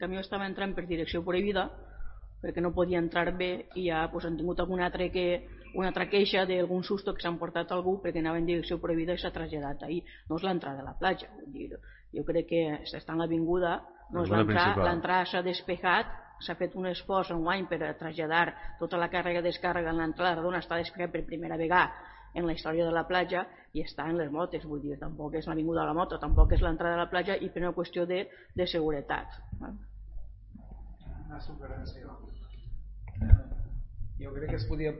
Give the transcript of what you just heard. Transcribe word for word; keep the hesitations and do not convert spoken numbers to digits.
camió estava entrant per direcció prohibida perquè no podia entrar bé i ja pues, han tingut alguna altra, que, una altra queixa d'algun susto que s'han portat a algú perquè anava en direcció prohibida i s'ha traslladat ahir. No és l'entrada a la platja, vull dir, jo crec que està en l'avinguda, no és l'entrada, l'entrada s'ha despejat, s'ha fet un esforç enguany per traslladar tota la càrrega i descàrrega en l'entrada d'on està despejat per primera vegada en la història de la platja i està en les motes, vull dir, tampoc és l'avinguda de la moto, tampoc és l'entrada a la platja i per una qüestió de, de seguretat. Una sugerència. Jo crec que es podia